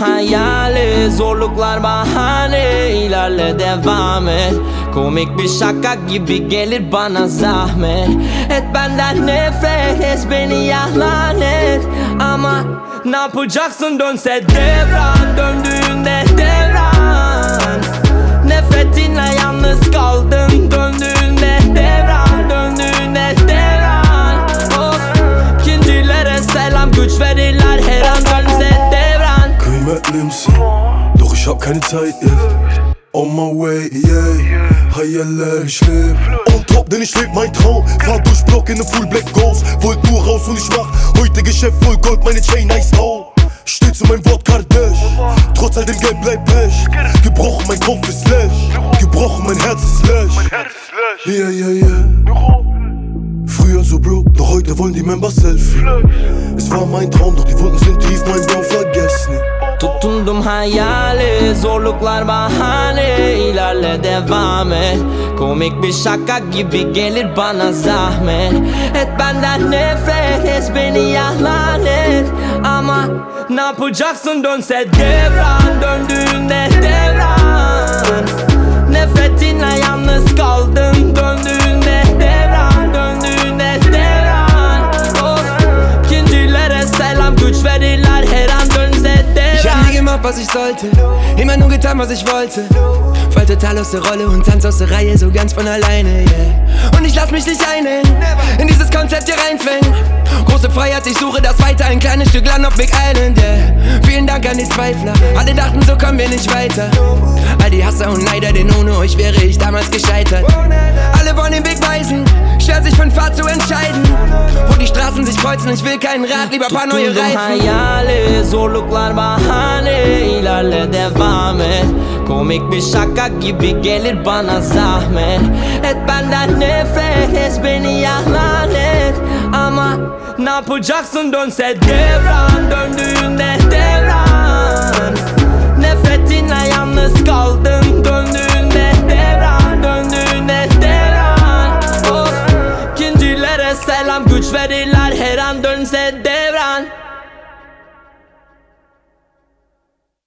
hayali, zorluklar bahane, ilerle devam et. Komik bir şaka gibi gelir bana zahmet. Et benden nefret, et beni ya lanet. Ama ne yapacaksın dönse devran, döndüğünde devran. Nefretinle yalnız kaldım döndüğünde devran, döndüğünde devran. Of, ikincilere selam, güç verirler her an dönse devran. Kıymetlimsin, doch ich hab keine Zeit jetzt. On my way, yeah, Hayaller, ich leb on top, denn ich leb mein Traum. Fahr durch Block in ne Full Black Ghost. Wollt nur raus und ich mach heute Geschäft voll Gold, meine Chain nice tau. Steh zu meinem Wort Kardesh, trotz all dem Geld bleib Pech. Gebrochen, mein Kopf ist lesch, gebrochen, mein Herz ist lesch. Yeah, yeah, yeah. Früher so broke, doch heute wollen die Members Selfie. Es war mein Traum, doch die Wunden sind tief, mein Bro, vergess nicht. Tutundum hayali, zorluklar bahane, ilerle devam et. Komik bir şaka gibi gelir bana zahmet. Et benden nefret, et beni ya lanet. Ama ne yapacaksın dönse devran, döndüğünde devran. Nefretinle yalnız kaldım döndüğünde devran, döndüğünde devran. Of, ikincilere selam, güç verirler her an dönse devran. Ich hab nie gemacht, was ich sollte, immer nur getan, was ich wollte. Fall total aus der Rolle und tanz aus der Reihe so ganz von alleine, yeah. Und ich lass mich nicht einhängen, in dieses Konzept hier reinzwängen. Große Freiheit, ich suche das weiter, ein kleines Stück Land auf Big Island, yeah. Vielen Dank an die Zweifler, alle dachten, so kommen wir nicht weiter. All die Hasser und Neider, denn ohne euch wäre ich damals gescheitert. Alle wollen den Weg weisen, schwer sich für einen Pfad zu entscheiden. Wo die Straßen sich kreuzen, ich will keinen Rat, lieber paar neue Reifen. Hayali, zorluklar bahane, ilerle devam et. Komik bir şaka gibi gelir bana zahmet. Et benden nefret, et beni ya lanet. Ama ne yapacaksın dönse devran, döndüğünde devran. Nefretinle yalnız kaldım döndüğünde devran, döndüğünde devran. Of, ikincilere selam, güç verirler her an dönse devran.